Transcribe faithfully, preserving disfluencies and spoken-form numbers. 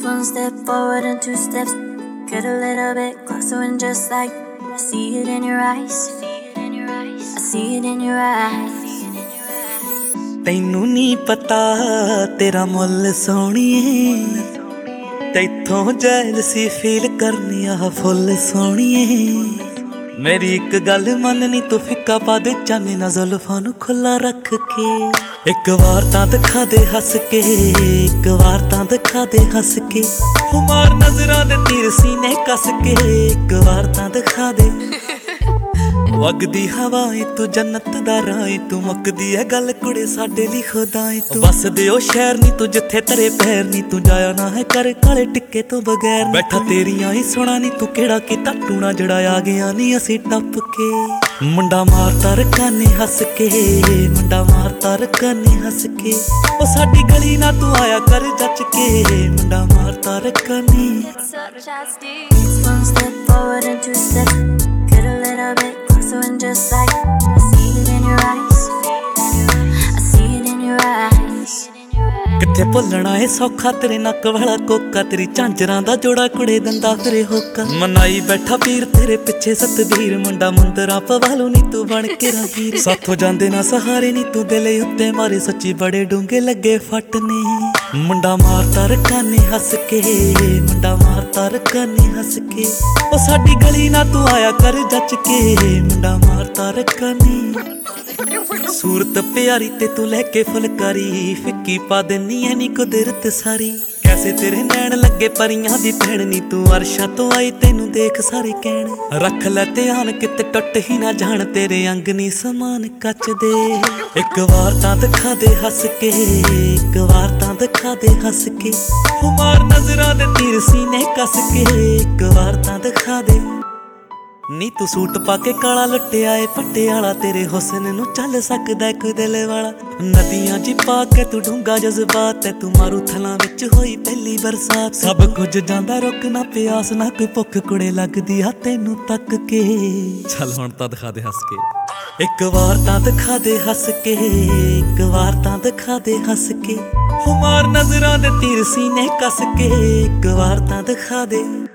one step forward and two steps. Get a little bit closer and just like I see it in your eyes. I see it in your eyes. ਤੈਨੂੰ ਨੀ ਪਤਾ ਤੇਰਾ ਮੁੱਲ ਸੋਹਣੀਏ, ਤੈਥੋਂ jealousy feel ਕਰਨੀ ਆ ਫੁੱਲ ਸੋਹਣੀਏ। ਮੇਰੀ ਇੱਕ ਗੱਲ ਮੰਨਨੀ ਤੂੰ ਫਿੱਕਾ ਪਾ ਦੇ ਚਾਨੇ ਨਾ ਜ਼ੁਲਫਾਂ ਨੂੰ ਖੁੱਲਾ ਰੱਖ ਕੇ। ਇੱਕ ਵਾਰ ਤਾਂ ਦਿਖਾ ਦੇ ਹੱਸ ਕੇ, ਇੱਕ ਵਾਰ ਤਾਂ ਦਿਖਾ ਦੇ ਹੱਸ ਕੇ, ਹੁਮਾਰ ਨਜ਼ਰਾਂ ਦੇ ਤੀਰ ਸੀਨੇ ਕੱਸ ਕੇ। ਇੱਕ ਵਾਰ ਤਾਂ ਦਿਖਾ ਦੇ ਵਗਦੀ ਹਵਾ ਏ ਤੂੰ ਜੰਨਤ ਦਾ ਰਾਹ ਏ ਤੂੰ, ਮੁੱਕਦੀ ਐ ਗੱਲ ਕੁੜੇ ਸਾਡੇ ਲਈ ਖੁਦਾ ਏ ਤੂੰ। ਬਸਦੇ ਉਹ ਸ਼ਹਿਰ ਨੀ ਤੂੰ ਜਿੱਥੇ ਤੇਰੇ ਪੈਰ ਨੀ, ਤੂੰ ਜਾਇਆ ਨਾ ਹੈ ਕਰ ਕਾਲੇ ਟਿੱਕੇ ਤੋਂ ਬਗੈਰ। ਬੈਠਾ ਤੇਰੀਆਂ ਹੀ ਸੁਣਾ ਨੀ ਤੂੰ ਕਿਹੜਾ ਕੀਤਾ ਟੂਣਾ, ਜਿਹੜਾ ਆ ਗਿਆ ਨੀ ਅਸੀਂ ਟੱਪ ਕੇ। ਮੁੰਡਾ ਮਾਰਦਾ ਰਕਾਨੇ ਹੱਸ ਕੇ, ਮੁੰਡਾ ਮਾਰਦਾ ਰਕਾਨੇ ਹੱਸ ਕੇ, ਉਹ ਸਾਡੀ ਗਲੀ ਨਾ ਤੂੰ ਆਇਆ ਕਰ ਜੱਚ ਕੇ। ਮੁੰਡਾ ਮਾਰਦਾ ਰਕਾਨੇ। One step forward and two steps. Get a little bit closer and just like I see it in your eyes. I see it in your eyes. ਕਿੱਥੇ ਭੁੱਲਣਾ ਏ ਸੌਖਾ ਤੇਰੇ ਨੱਕ ਵਾਲਾ ਕੋਕਾ, ਤੇਰੀ ਝਾਂਜਰਾਂ ਦਾ ਜੋੜਾ ਕੁੜੇ ਦੰਦਾ ਫਿਰੇ ਹੋਕਾ। ਮਨਾਈ ਬੈਠਾ ਪੀਰ ਤੇਰੇ ਪਿੱਛੇ ਸਤਬੀਰ, ਮੁੰਡਾ ਮੁੰਦਰਾ ਪਵਾਲੂ ਨੀ ਤੂੰ ਬਣ ਕੇ ਰਾਹੀਰ। ਸਾਥੋਂ ਜਾਂਦੇ ਨਾ ਸਹਾਰੇ ਨੀ ਤੂੰ ਦਿਲ ਉੱਤੇ ਮਾਰੇ, ਸੱਚੀ ਬੜੇ ਡੂੰਘੇ ਲੱਗੇ ਫੱਟ ਨੇ। ਮੁੰਡਾ ਮਾਰਦਾ ਰਕਾਨੇ ਹੱਸ ਕੇ, ਮੁੰਡਾ ਮਾਰਦਾ ਰਕਾਨੇ ਹੱਸ ਕੇ, ਉਹ ਸਾਡੀ ਗਲੀ ਨਾ ਤੂੰ ਆਇਆ ਕਰ ਜੱਚ ਕੇ। ਮੁੰਡਾ ਮਾਰਦਾ ਰਕਾਨੇ। ਸੂਰਤ ਪਿਆਰੀ ਤੇ ਤੂੰ ਲੈ ਕੇ ਫੁਲਕਾਰੀ, ਫਿੱਕੀ ਪਾ ਦੇਨੀ ਐ ਨੀ ਕੁਦਰਤ ਸਾਰੀ। ਕੈਸੇ ਤੇਰੇ ਨੈਣ ਲੱਗੇ ਪਰੀਆਂ ਦੀ ਭੈਣ ਨੀ, ਤੂੰ ਅਰਸ਼ਾਂ ਤੋਂ ਆਈ ਤੈਨੂੰ ਦੇਖ ਸਾਰੇ ਕਹਿਣ। ਰੱਖ ਲੈ ਧਿਆਨ ਕਿਤੇ ਟੁੱਟ ਹੀ ਨਾ ਜਾਣ, ਤੇਰੇ ਅੰਗ ਨੀ ਸਮਾਨ ਕੱਚ ਦੇ। ਇੱਕ ਵਾਰ ਤਾਂ ਦਿਖਾ ਦੇ ਹੱਸ ਕੇ, ਇੱਕ ਵਾਰ ਤਾਂ ਦਿਖਾ ਦੇ ਹੱਸ ਕੇ, ਹੁਮਾਰ ਨਜ਼ਰਾਂ ਦੇ ਤੀਰ ਸੀਨੇ ਕੱਸ ਕੇ। ਇੱਕ ਵਾਰ ਤਾਂ ਦਿਖਾ ਦੇ ਨੀ ਤੂੰ ਸੂਟ ਪਾ ਕੇ ਕਾਲਾ ਲੁੱਟਿਆ ਏ ਪਟਿਆਲਾ, ਤੇਰੇ ਹੁਸਨ ਨੂੰ ਚੱਲ ਸਕਦਾ ਕੋਈ ਦਿਲ ਵਾਲਾ। ਨਦੀਆਂ ਜੀ ਪਾ ਕੇ ਤੂੰ ਡੂੰਘਾ ਜਜ਼ਬਾਤ ਐ, ਤੂੰ ਮਾਰੂ ਥਲਾਂ ਵਿੱਚ ਹੋਈ ਪਹਿਲੀ ਬਰਸਾਤ। ਸਭ ਕੁਝ ਜਾਂਦਾ ਰੁਕ ਨਾ ਪਿਆਸ ਨਾ ਕੋਈ ਭੁੱਖ, ਕੁੜੇ ਲੱਗਦੀ ਆ ਤੈਨੂੰ ਤੱਕ ਕੇ। ਚੱਲ ਹੁਣ ਤਾਂ ਦਿਖਾ ਦੇ ਹੱਸ ਕੇ। ਇੱਕ ਵਾਰ ਤਾਂ ਦਿਖਾ ਦੇ ਹੱਸ ਕੇ, ਇੱਕ ਵਾਰ ਤਾਂ ਦਿਖਾ ਦੇ ਹੱਸ ਕੇ, ਹੁਮਾਰ ਨਜ਼ਰਾਂ ਦੇ ਤੀਰ ਸੀਨੇ ਕੱਸ ਕੇ। ਇੱਕ ਵਾਰ ਤਾਂ ਦਿਖਾ ਦੇ।